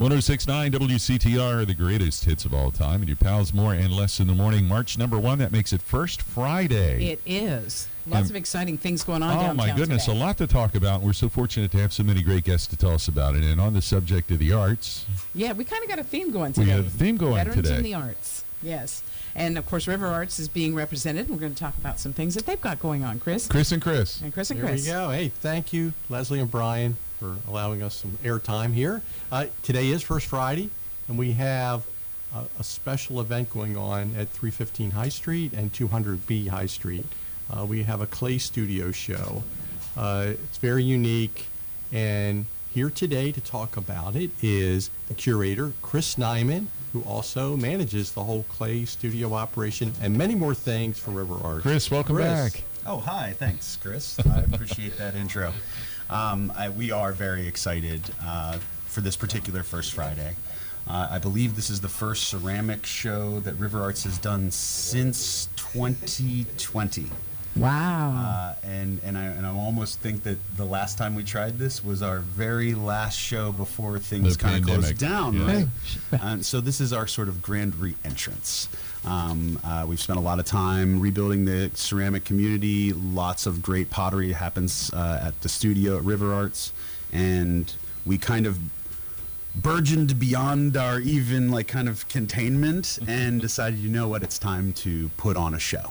106.9 WCTR, the greatest hits of all time. And your pals more and less in the morning. March number 1, that makes it First Friday. It is. Lots of exciting things going on downtown Oh, my goodness, today. a lot to talk about. We're so fortunate to have so many great guests to tell us about it. And on the subject of the arts, Yeah, we kind of got a theme going today. we got a theme going Veterans today. in the arts. Yes. And, of course, River Arts is being represented. We're going to talk about some things that they've got going on, Chris. Chris and Chris. And Chris and There Chris. we go. Hey, thank you, Leslie and Brian, for allowing us some airtime here. Today is First Friday, and we have a special event going on at 315 High Street and 200B High Street. We have a clay studio show. It's very unique, and here today to talk about it is the curator, Chris Nyman, who also manages the whole clay studio operation and many more things for River Arts. Chris, welcome back. Oh, hi. Thanks, Chris. I appreciate that intro. We are very excited for this particular First Friday. I believe this is the first ceramic show that River Arts has done since 2020. Wow. And I almost think that the last time we tried this was our very last show before things The kind of pandemic. closed down, Yeah. right? And so this is our sort of grand re-entrance. We've spent a lot of time rebuilding the ceramic community. Lots of great pottery happens at the studio at River Arts, and we kind of burgeoned beyond our even like kind of containment and decided, you know what, it's time to put on a show.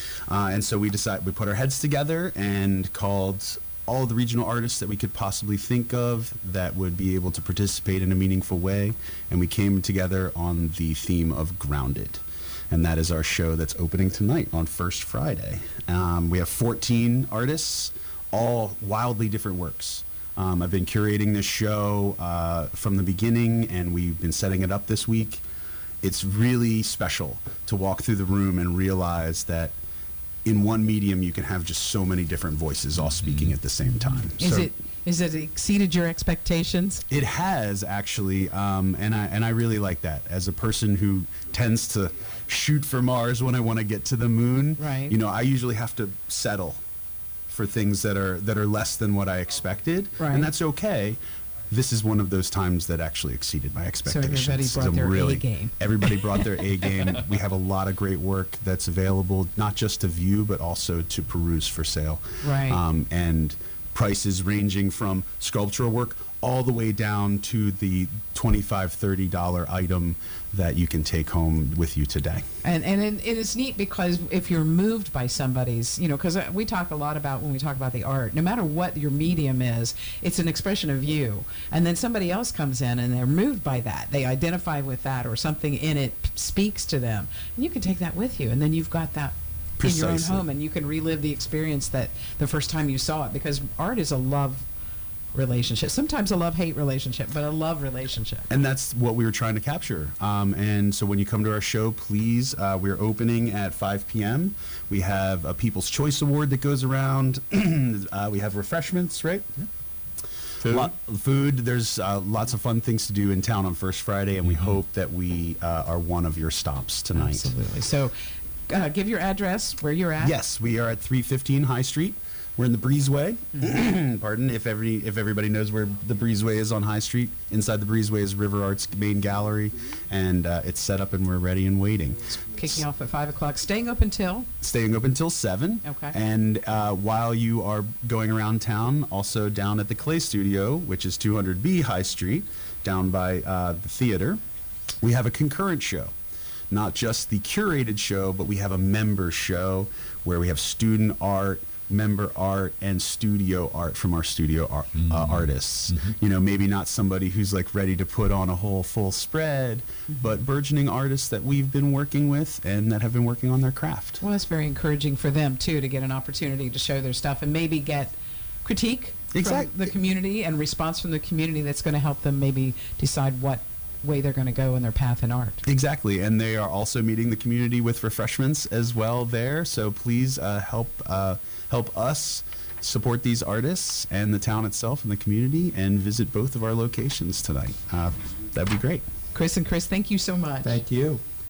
And so we put our heads together and called all the regional artists that we could possibly think of that would be able to participate in a meaningful way. And we came together on the theme of Grounded. And that is our show that's opening tonight on First Friday. We have 14 artists, all wildly different works. I've been curating this show from the beginning, and we've been setting it up this week. It's really special to walk through the room and realize that in one medium you can have just so many different voices all speaking at the same time. Is it exceeded your expectations? It has actually, and I really like that. As a person who tends to shoot for Mars when I want to get to the moon, Right. you know, I usually have to settle for things that are less than what I expected, Right. and that's okay. This is one of those times that actually exceeded my expectations. everybody brought their A game. Everybody brought their A game. We have a lot of great work that's available, not just to view, but also to peruse for sale. Right. And prices ranging from sculptural work all the way down to the $25, $30 item that you can take home with you today. And it is neat because if you're moved by somebody's, you know, because we talk a lot about when we talk about the art, no matter what your medium is, it's an expression of you. And then somebody else comes in and they're moved by that. They identify with that, or something in it speaks to them. And you can take that with you, and then you've got that in your own Precisely. home, and you can relive the experience that the first time you saw it, because art is a love relationship. Sometimes a love-hate relationship, but a love relationship. And that's what we were trying to capture. And so when you come to our show, please, we're opening at 5 p.m. We have a People's Choice Award that goes around. We have refreshments, right? Food. There's lots of fun things to do in town on First Friday, and we hope that we are one of your stops tonight. Absolutely. So give your address, where you're at. Yes, we are at 315 High Street. We're in the Breezeway. Pardon, if everybody knows where the Breezeway is on High Street. Inside the Breezeway is River Arts main gallery, and it's set up and we're ready and waiting. Kicking off at 5 o'clock, staying up until? Staying open till 7. Okay. And while you are going around town, also down at the Clay Studio, which is 200B High Street, down by the theater, we have a concurrent show. Not just the curated show, but we have a member show where we have student art, member art, and studio art from our studio artists. You know, maybe not somebody who's like ready to put on a whole full spread, but burgeoning artists that we've been working with and that have been working on their craft. Well, that's very encouraging for them, too, to get an opportunity to show their stuff and maybe get critique from the community and response from the community that's going to help them maybe decide what way they're going to go in their path in art. Exactly, and they are also meeting the community with refreshments as well there, so please help us support these artists and the town itself and the community, and visit both of our locations tonight. That'd be great. Chris and Chris, thank you so much. Thank you.